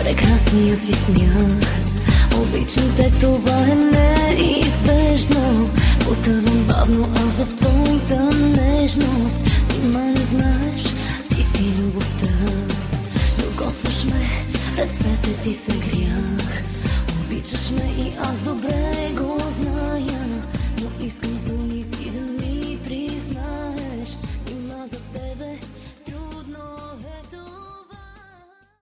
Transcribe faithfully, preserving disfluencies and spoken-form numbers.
прекрасния си смях. Обичам те, това е неизбежно. Потъвам бавно аз в твоята нежност. Ти ма не знаеш, ти си любовта. Докосваш ме, ръцете ти са грях. Обичаш ме и аз добре го зная, но искам с